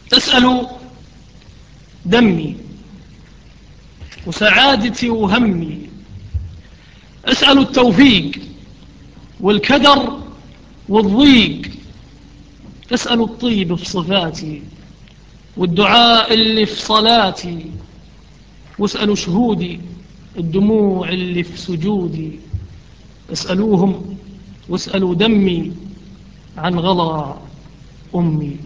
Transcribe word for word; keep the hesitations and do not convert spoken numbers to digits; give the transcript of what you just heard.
تسأل دمي وسعادتي وهمي، أسأل التوفيق والكدر والضيق، تسأل الطيب في صفاتي والدعاء اللي في صلاتي، واسألوا شهودي الدموع اللي في سجودي، اسألوهم واسألوا دمي عن غلا أمي.